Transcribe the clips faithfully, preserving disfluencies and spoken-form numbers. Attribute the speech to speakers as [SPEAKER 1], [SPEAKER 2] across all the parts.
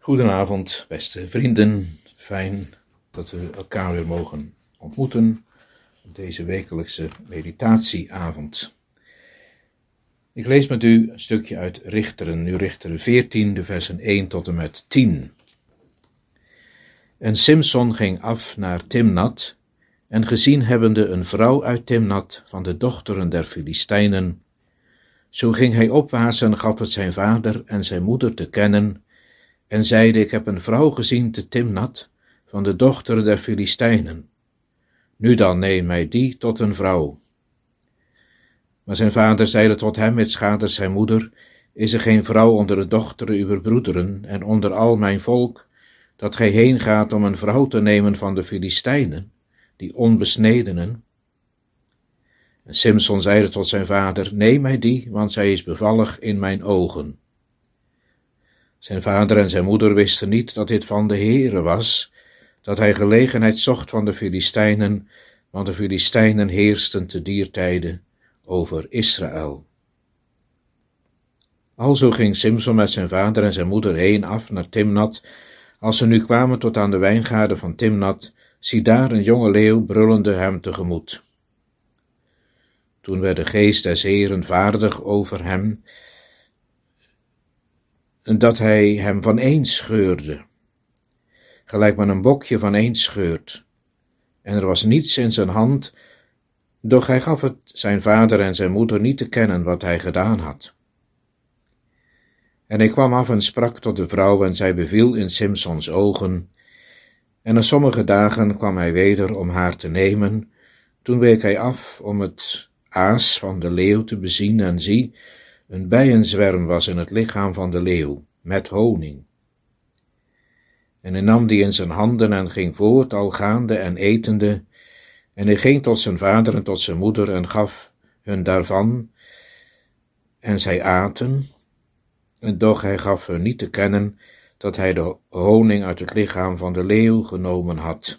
[SPEAKER 1] Goedenavond, beste vrienden. Fijn dat we elkaar weer mogen ontmoeten op deze wekelijkse meditatieavond. Ik lees met u een stukje uit Richteren, nu Richteren veertien, de versen één tot en met tien. En Simson ging af naar Timnat, en gezien hebbende een vrouw uit Timnat van de dochteren der Filistijnen, zo ging hij opwaarts en gaf het zijn vader en zijn moeder te kennen, en zeide: ik heb een vrouw gezien te Timnat van de dochteren der Filistijnen. Nu dan, neem mij die tot een vrouw. Maar zijn vader zeide tot hem, met schaders zijn moeder: is er geen vrouw onder de dochteren uwer broederen en onder al mijn volk, dat gij heen gaat om een vrouw te nemen van de Filistijnen, die onbesnedenen? En Simson zeide tot zijn vader: neem mij die, want zij is bevallig in mijn ogen. Zijn vader en zijn moeder wisten niet dat dit van de Heere was, dat hij gelegenheid zocht van de Filistijnen, want de Filistijnen heersten te dier tijde over Israël. Alzo ging Simson met zijn vader en zijn moeder heen af naar Timnat. Als ze nu kwamen tot aan de wijngaarden van Timnat, zie daar een jonge leeuw brullende hem tegemoet. Toen werd de geest des Heeren vaardig over hem, dat hij hem vaneen scheurde, gelijk men een bokje vaneen scheurt. En er was niets in zijn hand, doch hij gaf het zijn vader en zijn moeder niet te kennen wat hij gedaan had. En hij kwam af en sprak tot de vrouw, en zij beviel in Simsons ogen. En na sommige dagen kwam hij weder om haar te nemen. Toen week hij af om het aas van de leeuw te bezien, en zie, een bijenzwerm was in het lichaam van de leeuw, met honing. En hij nam die in zijn handen en ging voort, al gaande en etende. En hij ging tot zijn vader en tot zijn moeder en gaf hun daarvan. En zij aten, en doch hij gaf hun niet te kennen dat hij de honing uit het lichaam van de leeuw genomen had.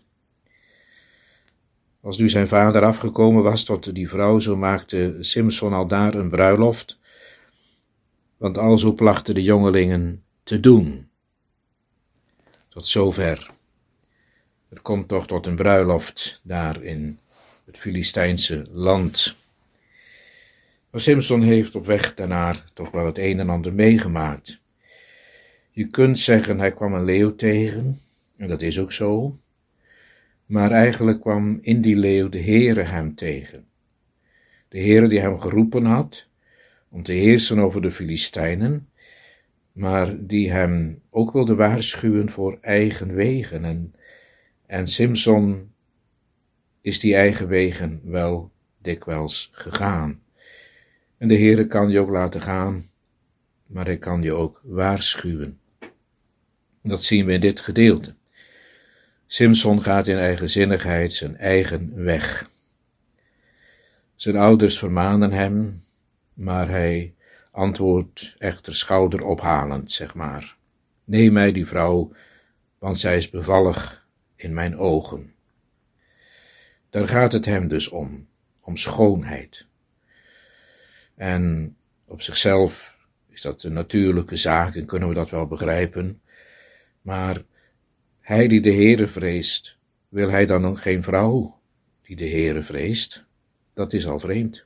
[SPEAKER 1] Als nu zijn vader afgekomen was tot die vrouw, zo maakte Simson aldaar een bruiloft, want alzo plachten de jongelingen te doen. Tot zover. Het komt toch tot een bruiloft daar in het Filistijnse land. Maar Simson heeft op weg daarnaar toch wel het een en ander meegemaakt. Je kunt zeggen, hij kwam een leeuw tegen, en dat is ook zo. Maar eigenlijk kwam in die leeuw de Heere hem tegen. De Heere die hem geroepen had om te heersen over de Filistijnen, maar die hem ook wilde waarschuwen voor eigen wegen. En, en Simson is die eigen wegen wel dikwijls gegaan. En de Heere kan je ook laten gaan, maar hij kan je ook waarschuwen. Dat zien we in dit gedeelte. Simson gaat in eigenzinnigheid zijn eigen weg. Zijn ouders vermanen hem, maar hij antwoordt echter schouderophalend, zeg maar. Neem mij die vrouw, want zij is bevallig in mijn ogen. Daar gaat het hem dus om, om schoonheid. En op zichzelf is dat een natuurlijke zaak en kunnen we dat wel begrijpen. Maar hij die de Heere vreest, wil hij dan ook geen vrouw die de Heere vreest? Dat is al vreemd.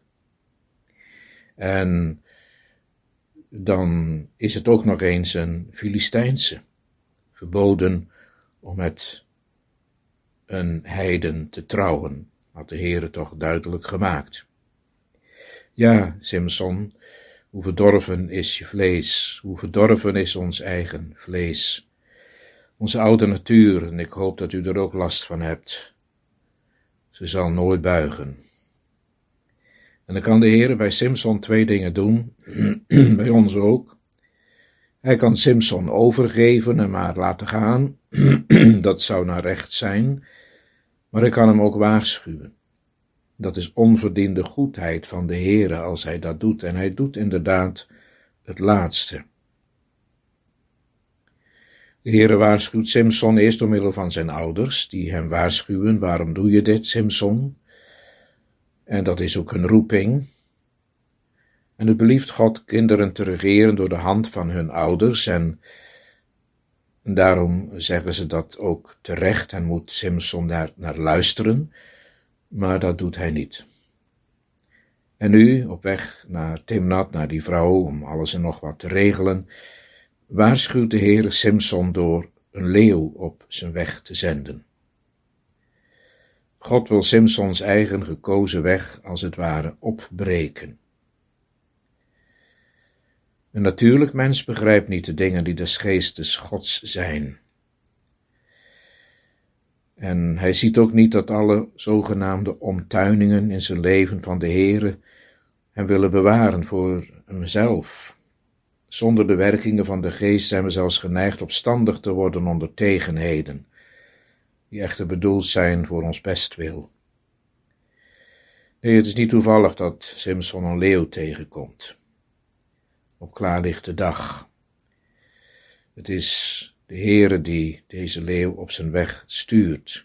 [SPEAKER 1] En dan is het ook nog eens een Filistijnse, verboden om met een heiden te trouwen, had de Heere toch duidelijk gemaakt. Ja, Simson, hoe verdorven is je vlees, hoe verdorven is ons eigen vlees. Onze oude natuur, en ik hoop dat u er ook last van hebt, ze zal nooit buigen. En dan kan de Heere bij Simson twee dingen doen, bij ons ook. Hij kan Simson overgeven en maar laten gaan, dat zou naar recht zijn, maar hij kan hem ook waarschuwen. Dat is onverdiende goedheid van de Heere als hij dat doet, en hij doet inderdaad het laatste. De Heere waarschuwt Simson eerst door middel van zijn ouders, die hem waarschuwen: waarom doe je dit, Simson? En dat is ook een roeping. En het belieft God kinderen te regeren door de hand van hun ouders, en En daarom zeggen ze dat ook terecht en moet Simson daar naar luisteren, maar dat doet hij niet. En nu, op weg naar Timnat, naar die vrouw, om alles en nog wat te regelen, waarschuwt de Heere Simson door een leeuw op zijn weg te zenden. God wil Simsons eigen gekozen weg, als het ware, opbreken. Een natuurlijk mens begrijpt niet de dingen die des geestes Gods zijn. En hij ziet ook niet dat alle zogenaamde omtuiningen in zijn leven van de Heere hem willen bewaren voor hemzelf. Zonder de werkingen van de geest zijn we zelfs geneigd opstandig te worden onder tegenheden, die echter bedoeld zijn voor ons bestwil. Nee, het is niet toevallig dat Simson een leeuw tegenkomt, op klaarlichte dag. Het is de Heere die deze leeuw op zijn weg stuurt.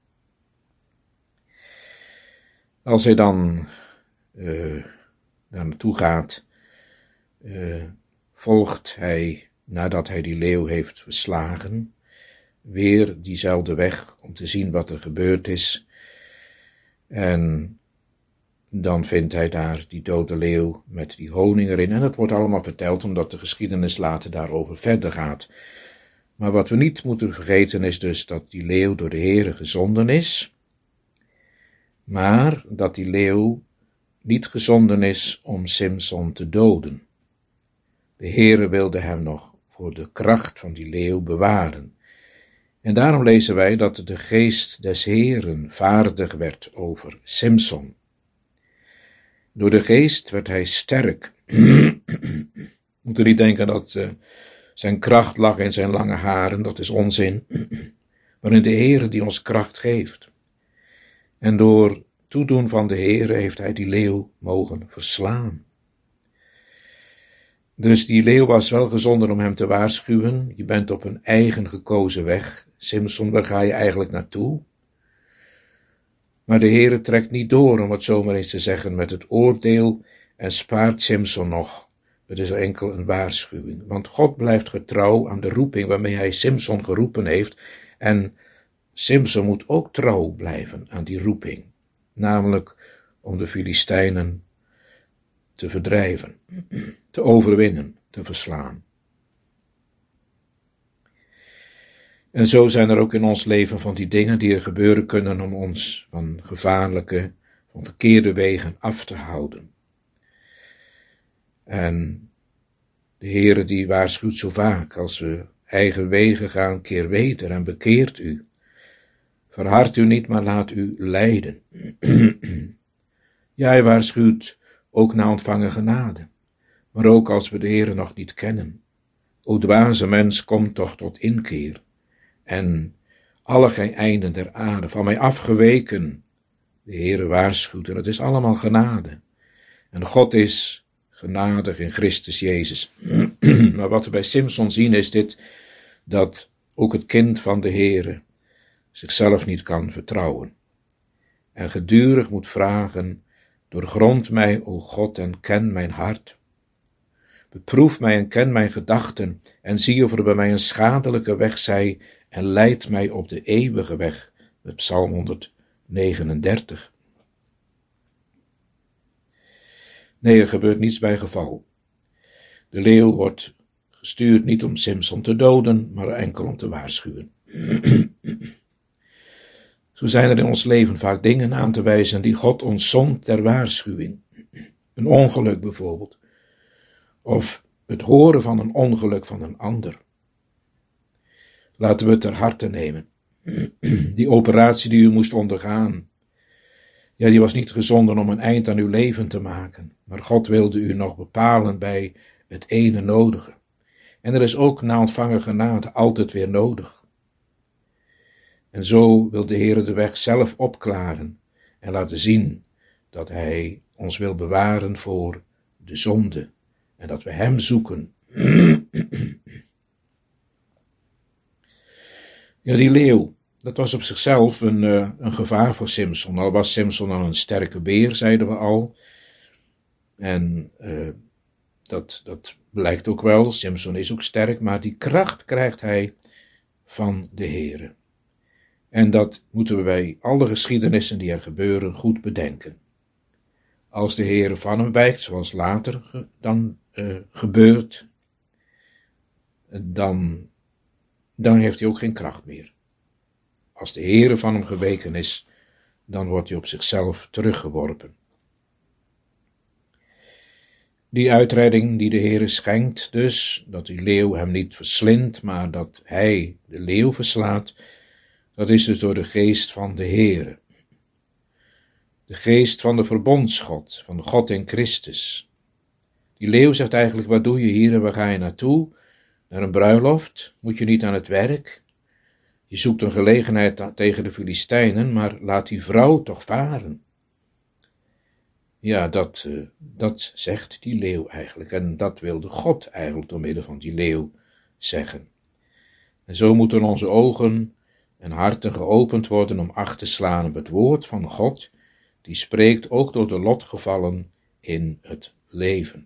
[SPEAKER 1] Als hij dan uh, daar naartoe gaat, uh, volgt hij, nadat hij die leeuw heeft verslagen, weer diezelfde weg om te zien wat er gebeurd is. En dan vindt hij daar die dode leeuw met die honing erin. En het wordt allemaal verteld omdat de geschiedenis later daarover verder gaat. Maar wat we niet moeten vergeten is dus dat die leeuw door de Heere gezonden is. Maar dat die leeuw niet gezonden is om Simson te doden. De Heere wilde hem nog voor de kracht van die leeuw bewaren. En daarom lezen wij dat de geest des Heeren vaardig werd over Simson. Door de geest werd hij sterk. Moeten niet denken dat uh, zijn kracht lag in zijn lange haren, dat is onzin. Maar in de Heere die ons kracht geeft. En door toedoen van de Heere heeft hij die leeuw mogen verslaan. Dus die leeuw was wel gezonden om hem te waarschuwen. Je bent op een eigen gekozen weg. Simson, waar ga je eigenlijk naartoe? Maar de Heere trekt niet door, om het zomaar eens te zeggen, met het oordeel en spaart Simson nog. Het is enkel een waarschuwing. Want God blijft getrouw aan de roeping waarmee hij Simson geroepen heeft. En Simson moet ook trouw blijven aan die roeping. Namelijk om de Filistijnen te verdrijven, te overwinnen, te verslaan. En zo zijn er ook in ons leven van die dingen die er gebeuren kunnen om ons van gevaarlijke, van verkeerde wegen af te houden. En de Heere die waarschuwt zo vaak, als we eigen wegen gaan, keer weder en bekeert u. Verhard u niet, maar laat u leiden. Ja, hij waarschuwt ook na ontvangen genade, maar ook als we de Heere nog niet kennen. O dwaze mens, kom toch tot inkeer. En alle gij einden der aarde, van mij afgeweken, de Heere waarschuwt, en het is allemaal genade. En God is genadig in Christus Jezus. Maar wat we bij Simson zien is dit, dat ook het kind van de Heere zichzelf niet kan vertrouwen. En gedurig moet vragen, doorgrond mij, o God, en ken mijn hart. Beproef mij en ken mijn gedachten, en zie of er bij mij een schadelijke weg zij, en leid mij op de eeuwige weg, met Psalm honderdnegenendertig. Nee, er gebeurt niets bij geval. De leeuw wordt gestuurd niet om Simson te doden, maar enkel om te waarschuwen. Zo zijn er in ons leven vaak dingen aan te wijzen die God ons zond ter waarschuwing. Een ongeluk bijvoorbeeld. Of het horen van een ongeluk van een ander. Laten we het ter harte nemen. Die operatie die u moest ondergaan. Ja, die was niet gezonden om een eind aan uw leven te maken. Maar God wilde u nog bepalen bij het ene nodige. En er is ook na ontvangen genade altijd weer nodig. En zo wil de Heere de weg zelf opklaren en laten zien dat hij ons wil bewaren voor de zonde. En dat we hem zoeken. Ja, die leeuw, dat was op zichzelf een, uh, een gevaar voor Simson. Al was Simson al een sterke beer, zeiden we al. En uh, dat, dat blijkt ook wel. Simson is ook sterk, maar die kracht krijgt hij van de Heere. En dat moeten we bij alle geschiedenissen die er gebeuren goed bedenken. Als de Heere van hem wijkt, zoals later ge, dan uh, gebeurt, dan, dan heeft hij ook geen kracht meer. Als de Heere van hem geweken is, dan wordt hij op zichzelf teruggeworpen. Die uitredding die de Heere schenkt dus, dat die leeuw hem niet verslindt, maar dat hij de leeuw verslaat, dat is dus door de geest van de Heere. De geest van de verbondsgod, van de God in Christus. Die leeuw zegt eigenlijk, wat doe je hier en waar ga je naartoe? Naar een bruiloft? Moet je niet aan het werk? Je zoekt een gelegenheid tegen de Filistijnen, maar laat die vrouw toch varen. Ja, dat, uh, dat zegt die leeuw eigenlijk. En dat wilde God eigenlijk door middel van die leeuw zeggen. En zo moeten onze ogen en harten geopend worden om acht te slaan op het woord van God, die spreekt ook door de lotgevallen in het leven.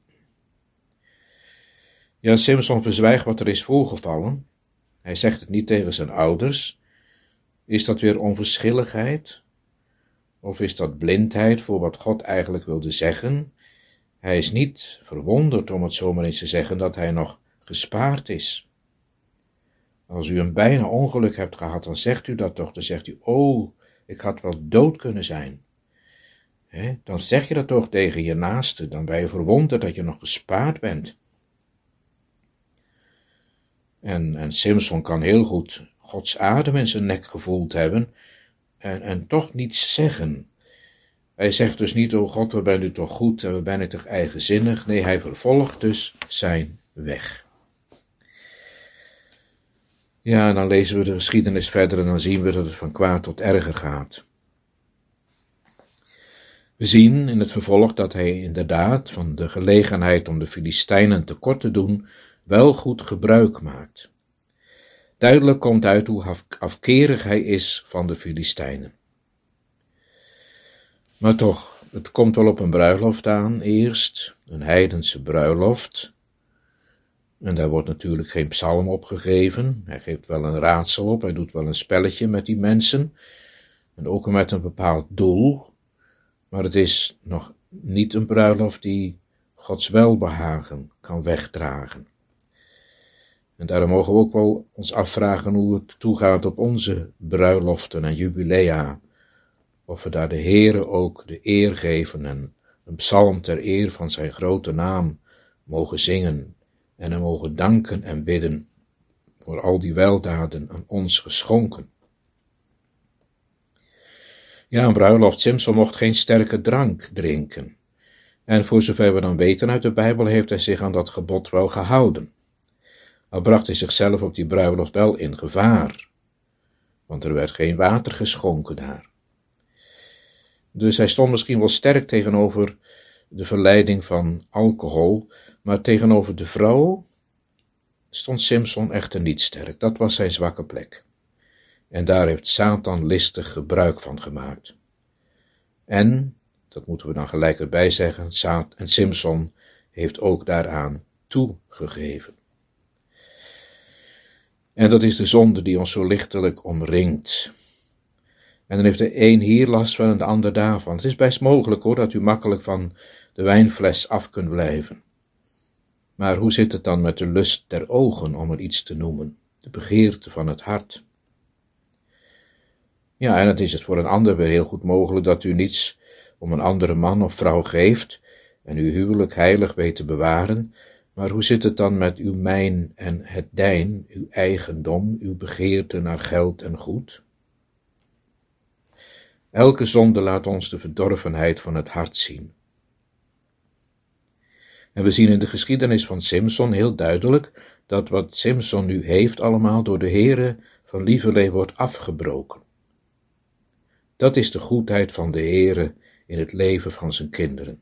[SPEAKER 1] Ja, Simson verzwijgt wat er is voorgevallen. Hij zegt het niet tegen zijn ouders. Is dat weer onverschilligheid? Of is dat blindheid voor wat God eigenlijk wilde zeggen? Hij is niet verwonderd, om het zomaar eens te zeggen, dat hij nog gespaard is. Als u een bijna ongeluk hebt gehad, dan zegt u dat toch. Dan zegt u, oh, ik had wel dood kunnen zijn. He, dan zeg je dat toch tegen je naaste. Dan ben je verwonderd dat je nog gespaard bent. En, en Simson kan heel goed Gods adem in zijn nek gevoeld hebben en, en toch niets zeggen. Hij zegt dus niet, oh God, wat bent u toch goed en wat ben ik toch eigenzinnig. Nee, hij vervolgt dus zijn weg. Ja, dan lezen we de geschiedenis verder en dan zien we dat het van kwaad tot erger gaat. We zien in het vervolg dat hij inderdaad van de gelegenheid om de Filistijnen tekort te doen wel goed gebruik maakt. Duidelijk komt uit hoe afkerig hij is van de Filistijnen. Maar toch, het komt wel op een bruiloft aan, eerst, een heidense bruiloft. En daar wordt natuurlijk geen psalm opgegeven, hij geeft wel een raadsel op, hij doet wel een spelletje met die mensen, en ook met een bepaald doel, maar het is nog niet een bruiloft die Gods welbehagen kan wegdragen. En daarom mogen we ook wel ons afvragen hoe het toegaat op onze bruiloften en jubilea. Of we daar de Heere ook de eer geven en een psalm ter eer van zijn grote naam mogen zingen en hem mogen danken en bidden voor al die weldaden aan ons geschonken. Ja, een bruiloft, Simson mocht geen sterke drank drinken. En voor zover we dan weten uit de Bijbel heeft hij zich aan dat gebod wel gehouden. Al bracht hij zichzelf op die bruiloft wel in gevaar, want er werd geen water geschonken daar. Dus hij stond misschien wel sterk tegenover de verleiding van alcohol, maar tegenover de vrouw stond Simson echter niet sterk. Dat was zijn zwakke plek. En daar heeft Satan listig gebruik van gemaakt. En, dat moeten we dan gelijk erbij zeggen, Satan en Simson heeft ook daaraan toegegeven. En dat is de zonde die ons zo lichtelijk omringt. En dan heeft de een hier last van en de ander daarvan. Het is best mogelijk hoor, dat u makkelijk van de wijnfles af kunt blijven. Maar hoe zit het dan met de lust der ogen, om er iets te noemen? De begeerte van het hart. Ja, en het is het voor een ander weer heel goed mogelijk dat u niets om een andere man of vrouw geeft en uw huwelijk heilig weet te bewaren. Maar hoe zit het dan met uw mijn en het dijn, uw eigendom, uw begeerte naar geld en goed? Elke zonde laat ons de verdorvenheid van het hart zien. En we zien in de geschiedenis van Simson heel duidelijk dat wat Simson nu heeft allemaal door de Heere van lieverlee wordt afgebroken. Dat is de goedheid van de Heere in het leven van zijn kinderen.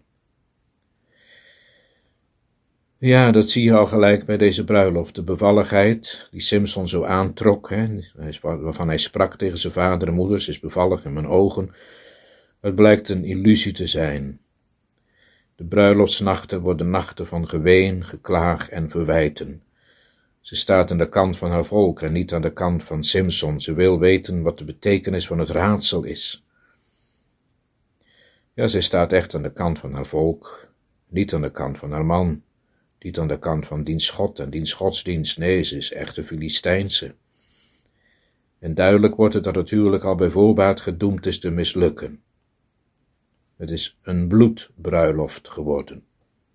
[SPEAKER 1] Ja, dat zie je al gelijk bij deze bruiloft. De bevalligheid die Simson zo aantrok, hè, waarvan hij sprak tegen zijn vader en moeder, ze is bevallig in mijn ogen. Het blijkt een illusie te zijn. De bruiloftsnachten worden nachten van geween, geklaag en verwijten. Ze staat aan de kant van haar volk en niet aan de kant van Simson. Ze wil weten wat de betekenis van het raadsel is. Ja, zij staat echt aan de kant van haar volk, niet aan de kant van haar man, niet aan de kant van diens God en diens godsdienst. Nee, ze is echt een Filistijnse. En duidelijk wordt het dat het huwelijk al bij voorbaat gedoemd is te mislukken. Het is een bloedbruiloft geworden.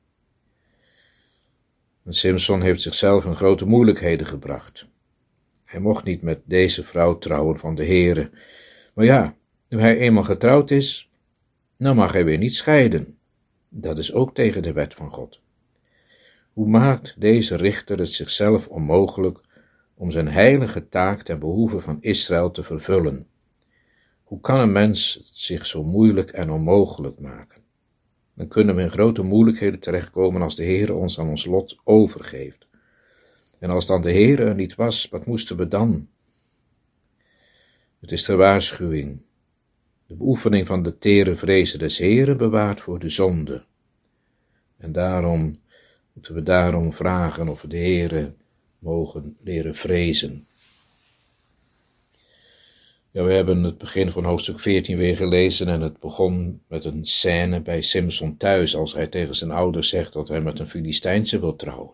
[SPEAKER 1] En Simson heeft zichzelf in grote moeilijkheden gebracht. Hij mocht niet met deze vrouw trouwen van de Heere. Maar ja, nu hij eenmaal getrouwd is, dan mag hij weer niet scheiden. Dat is ook tegen de wet van God. Hoe maakt deze richter het zichzelf onmogelijk om zijn heilige taak ten behoeve van Israël te vervullen? Hoe kan een mens het zich zo moeilijk en onmogelijk maken? Dan kunnen we in grote moeilijkheden terechtkomen als de Heere ons aan ons lot overgeeft. En als dan de Heere er niet was, wat moesten we dan? Het is de waarschuwing. De beoefening van de tere vrezen des Heeren bewaart voor de zonde. En daarom moeten we daarom vragen of we de Heere mogen leren vrezen. Ja, we hebben het begin van hoofdstuk veertien weer gelezen en het begon met een scène bij Simson thuis, als hij tegen zijn ouders zegt dat hij met een Filistijnse wil trouwen.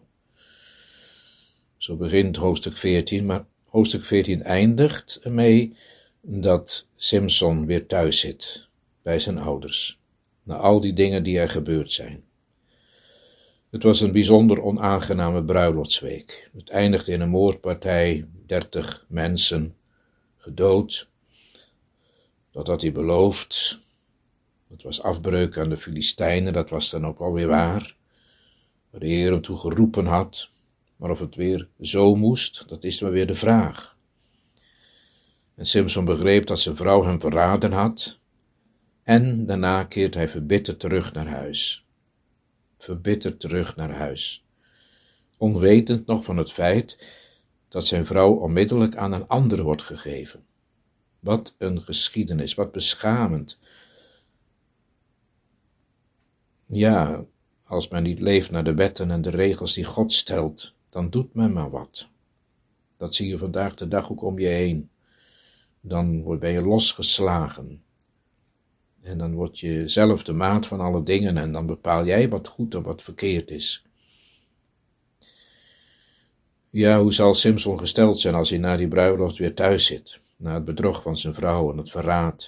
[SPEAKER 1] Zo begint hoofdstuk veertien, maar hoofdstuk veertien eindigt ermee dat Simson weer thuis zit bij zijn ouders, na al die dingen die er gebeurd zijn. Het was een bijzonder onaangename bruiloftsweek. Het eindigde in een moordpartij, dertig mensen gedood. Dat had hij beloofd. Dat was afbreuk aan de Filistijnen, dat was dan ook alweer waar. Waar de Heer hem toe geroepen had. Maar of het weer zo moest, dat is maar weer de vraag. En Simson begreep dat zijn vrouw hem verraden had. En daarna keert hij verbitterd terug naar huis. Verbitterd terug naar huis. Onwetend nog van het feit dat zijn vrouw onmiddellijk aan een ander wordt gegeven. Wat een geschiedenis, wat beschamend. Ja, als men niet leeft naar de wetten en de regels die God stelt, dan doet men maar wat. Dat zie je vandaag de dag ook om je heen. Dan ben je losgeslagen. En dan word je zelf de maat van alle dingen en dan bepaal jij wat goed en wat verkeerd is. Ja, hoe zal Simson gesteld zijn als hij na die bruiloft weer thuis zit, na het bedrog van zijn vrouw en het verraad.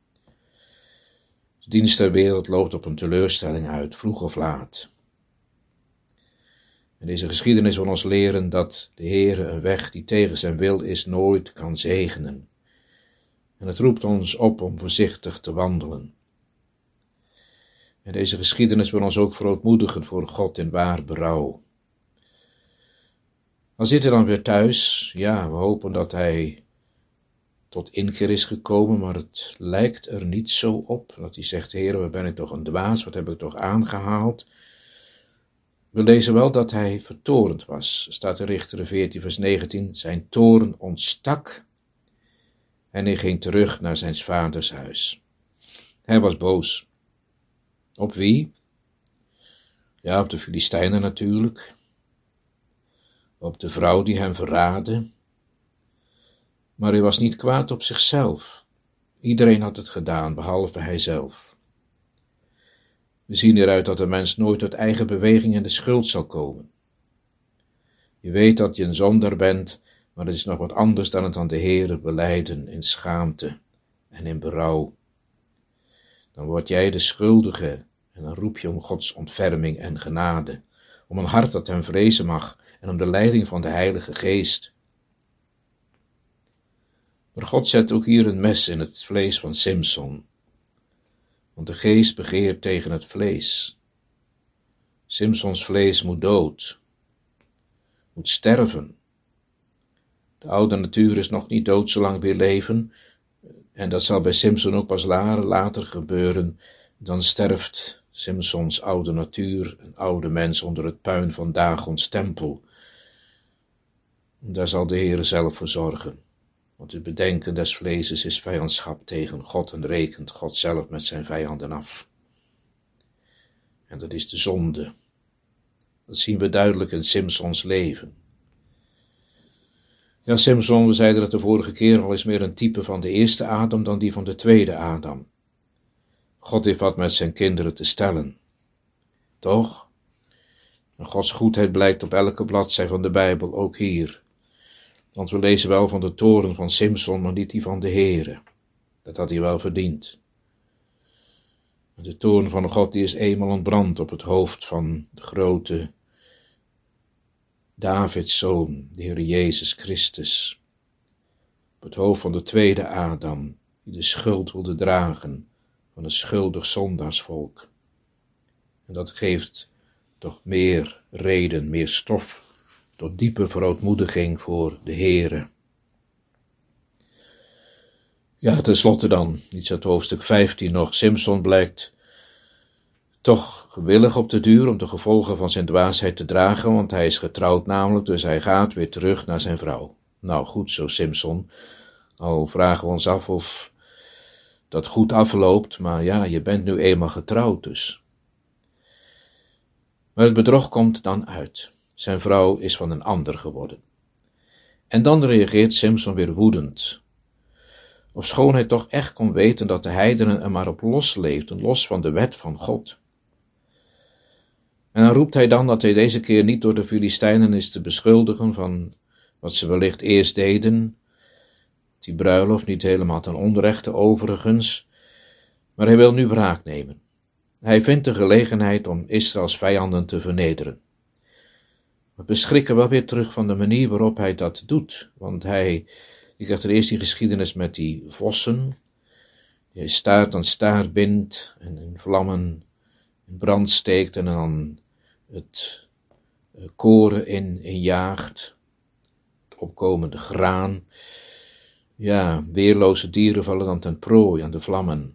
[SPEAKER 1] De dienst ter wereld loopt op een teleurstelling uit, vroeg of laat. En deze geschiedenis wil ons leren dat de Heere een weg die tegen zijn wil is nooit kan zegenen. En het roept ons op om voorzichtig te wandelen. En deze geschiedenis wil ons ook verootmoedigen voor God in waar berouw. Dan zit hij dan weer thuis. Ja, we hopen dat hij tot inkeer is gekomen, maar het lijkt er niet zo op. Dat hij zegt, Heer, wat ben ik toch een dwaas, wat heb ik toch aangehaald. We lezen wel dat hij vertorend was. Staat in Richteren veertien vers negentien, zijn toorn ontstak en hij ging terug naar zijn vaders huis. Hij was boos. Op wie? Ja, op de Filistijnen natuurlijk. Op de vrouw die hem verraadde. Maar hij was niet kwaad op zichzelf. Iedereen had het gedaan, behalve hijzelf. We zien hieruit dat een mens nooit uit eigen beweging in de schuld zal komen. Je weet dat je een zondaar bent, maar het is nog wat anders dan het aan de Heere belijden in schaamte en in berouw. Dan word jij de schuldige en dan roep je om Gods ontferming en genade, om een hart dat hem vrezen mag en om de leiding van de Heilige Geest. Maar God zet ook hier een mes in het vlees van Simson, want de geest begeert tegen het vlees. Simsons vlees moet dood, moet sterven. De oude natuur is nog niet dood zolang we leven, en dat zal bij Simson ook pas later gebeuren. Dan sterft Simsons oude natuur, een oude mens onder het puin van Dagons tempel. Daar zal de Heere zelf voor zorgen, want het bedenken des vleeses is vijandschap tegen God en rekent God zelf met zijn vijanden af. En dat is de zonde. Dat zien we duidelijk in Simsons leven. Ja, Simson, we zeiden het de vorige keer al, is meer een type van de eerste Adam dan die van de tweede Adam. God heeft wat met zijn kinderen te stellen. Toch? En Gods goedheid blijkt op elke bladzij van de Bijbel, ook hier. Want we lezen wel van de toorn van Simson, maar niet die van de Heere. Dat had hij wel verdiend. De toorn van God die is eenmaal ontbrand op het hoofd van de grote Davids zoon, de Heer Jezus Christus. Op het hoofd van de tweede Adam, die de schuld wilde dragen van een schuldig zondaarsvolk. En dat geeft toch meer reden, meer stof tot diepe verootmoediging voor de Heere. Ja, tenslotte dan, iets uit hoofdstuk vijftien nog. Simson blijkt toch gewillig op de duur om de gevolgen van zijn dwaasheid te dragen, want hij is getrouwd namelijk, dus hij gaat weer terug naar zijn vrouw. Nou, goed zo, Simson. Al vragen we ons af of dat goed afloopt, maar ja, je bent nu eenmaal getrouwd dus. Maar het bedrog komt dan uit. Zijn vrouw is van een ander geworden. En dan reageert Simson weer woedend. Ofschoon hij toch echt kon weten dat de heidenen er maar op los leefden, los van de wet van God. En dan roept hij dan dat hij deze keer niet door de Filistijnen is te beschuldigen van wat ze wellicht eerst deden, die bruiloft niet helemaal ten onrechte overigens, maar hij wil nu wraak nemen. Hij vindt de gelegenheid om Israëls vijanden te vernederen. We beschrikken wel weer terug van de manier waarop hij dat doet, want hij, je krijgt er eerst die geschiedenis met die vossen, die hij staart aan staart bindt en in vlammen in brand steekt en dan het koren in, in jaagt, het opkomende graan. Ja, weerloze dieren vallen dan ten prooi aan de vlammen.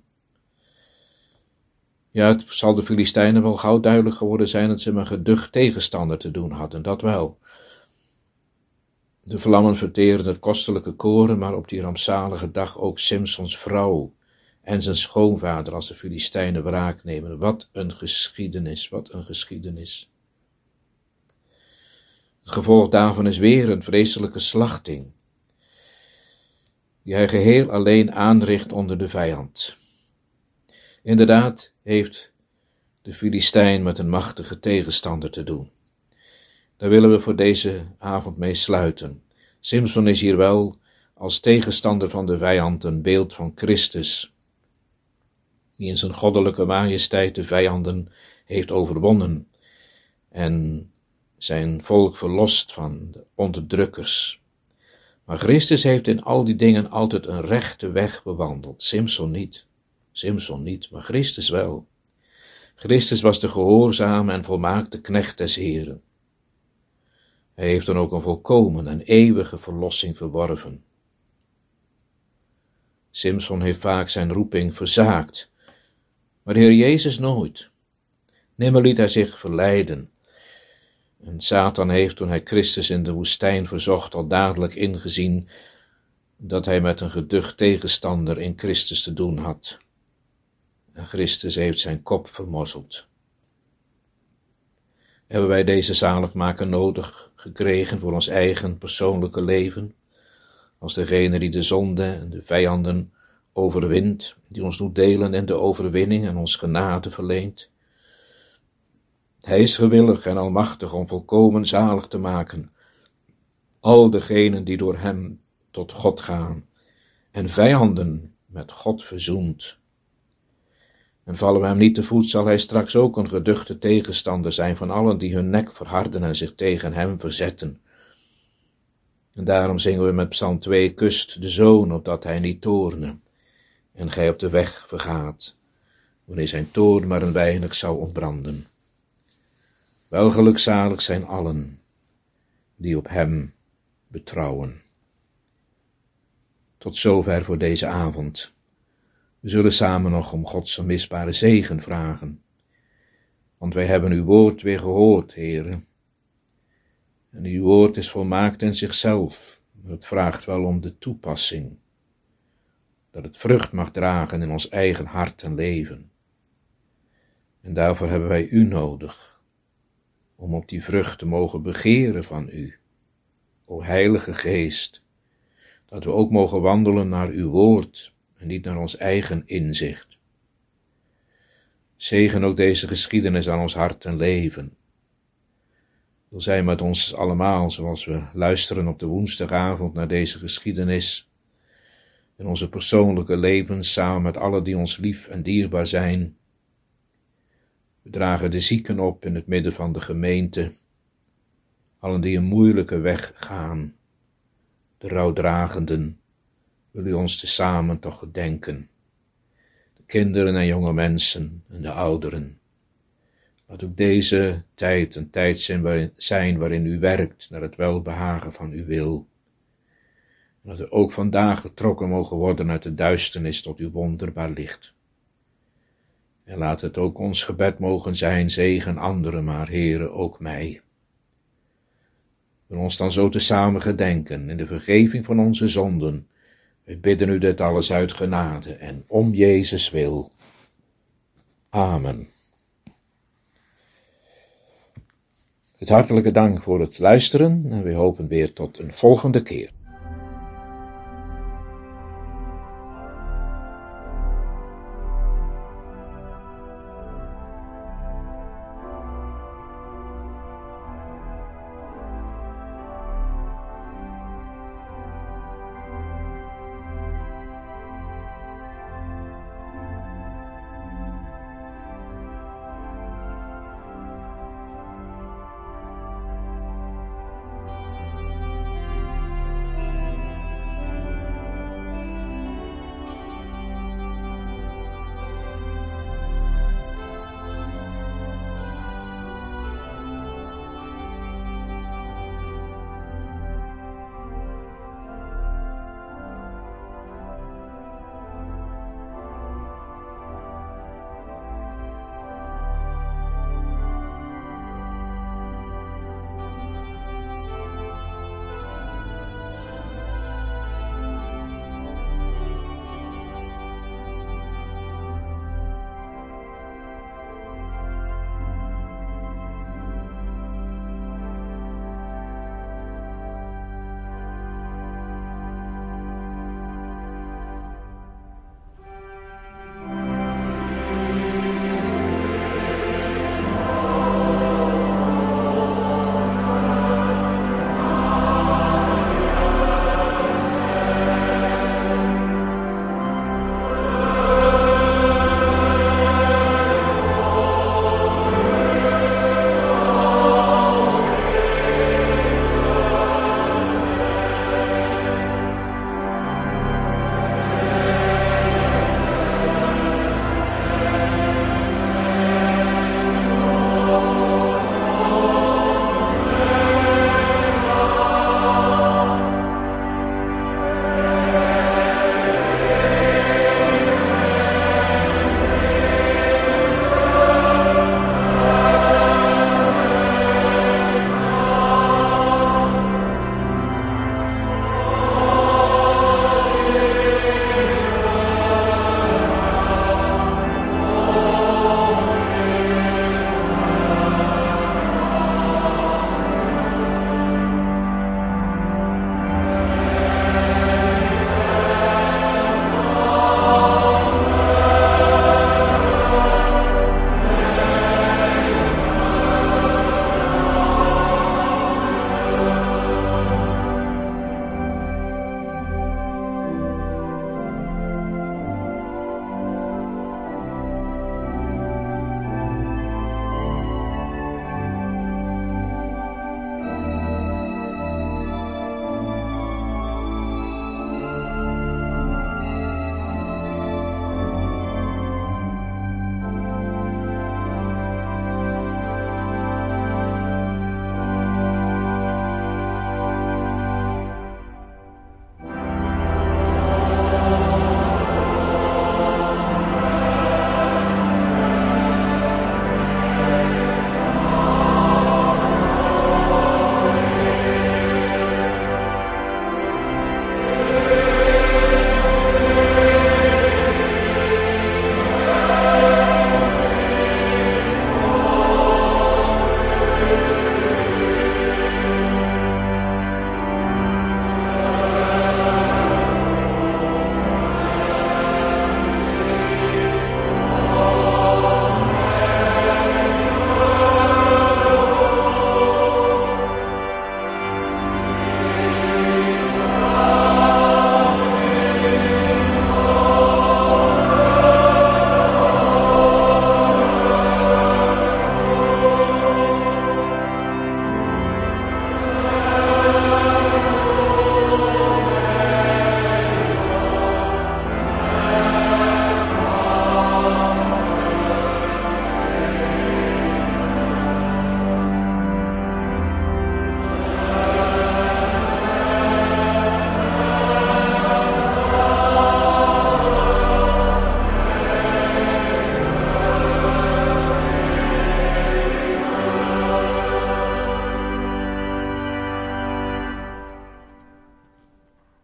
[SPEAKER 1] Ja, het zal de Filistijnen wel gauw duidelijk geworden zijn dat ze met een geducht tegenstander te doen hadden, dat wel. De vlammen verteren het kostelijke koren, maar op die rampzalige dag ook Simsons vrouw en zijn schoonvader als de Filistijnen wraak nemen. Wat een geschiedenis, wat een geschiedenis. Het gevolg daarvan is weer een vreselijke slachting, die hij geheel alleen aanricht onder de vijand. Inderdaad heeft de Filistijn met een machtige tegenstander te doen. Daar willen we voor deze avond mee sluiten. Simson is hier wel als tegenstander van de vijand een beeld van Christus, die in zijn goddelijke majesteit de vijanden heeft overwonnen en zijn volk verlost van de onderdrukkers. Maar Christus heeft in al die dingen altijd een rechte weg bewandeld. Simson niet. Simson niet, maar Christus wel. Christus was de gehoorzame en volmaakte knecht des Heeren. Hij heeft dan ook een volkomen en eeuwige verlossing verworven. Simson heeft vaak zijn roeping verzaakt, maar de Heer Jezus nooit. Nimmer liet hij zich verleiden. En Satan heeft, toen hij Christus in de woestijn verzocht, al dadelijk ingezien dat hij met een geducht tegenstander in Christus te doen had. En Christus heeft zijn kop vermorzeld. Hebben wij deze zaligmaker nodig gekregen voor ons eigen persoonlijke leven, als degene die de zonde en de vijanden overwint, die ons doet delen in de overwinning en ons genade verleent? Hij is gewillig en almachtig om volkomen zalig te maken al degenen die door hem tot God gaan en vijanden met God verzoent. En vallen we hem niet te voet, zal hij straks ook een geduchte tegenstander zijn van allen die hun nek verharden en zich tegen hem verzetten. En daarom zingen we met Psalm twee, kust de zoon, opdat hij niet toorne, en gij op de weg vergaat, wanneer zijn toorn maar een weinig zou ontbranden. Wel gelukzalig zijn allen die op hem betrouwen. Tot zover voor deze avond. We zullen samen nog om Gods onmisbare zegen vragen, want wij hebben uw woord weer gehoord, Heere. En uw woord is volmaakt in zichzelf, maar het vraagt wel om de toepassing, dat het vrucht mag dragen in ons eigen hart en leven. En daarvoor hebben wij u nodig, om op die vrucht te mogen begeren van u, o Heilige Geest, dat we ook mogen wandelen naar uw woord en niet naar ons eigen inzicht. Zegen ook deze geschiedenis aan ons hart en leven. Wil zij met ons allemaal, zoals we luisteren op de woensdagavond naar deze geschiedenis, in onze persoonlijke levens samen met allen die ons lief en dierbaar zijn. We dragen de zieken op in het midden van de gemeente, allen die een moeilijke weg gaan, de rouwdragenden, wil u ons tezamen toch gedenken, de kinderen en jonge mensen en de ouderen. Laat ook deze tijd een tijd zijn waarin, zijn waarin u werkt naar het welbehagen van uw wil. En dat we ook vandaag getrokken mogen worden uit de duisternis tot uw wonderbaar licht. En laat het ook ons gebed mogen zijn, zegen anderen, maar Heere, ook mij. We ons dan zo tezamen gedenken in de vergeving van onze zonden. We bidden u dit alles uit genade en om Jezus wil. Amen. Het hartelijke dank voor het luisteren en we hopen weer tot een volgende keer.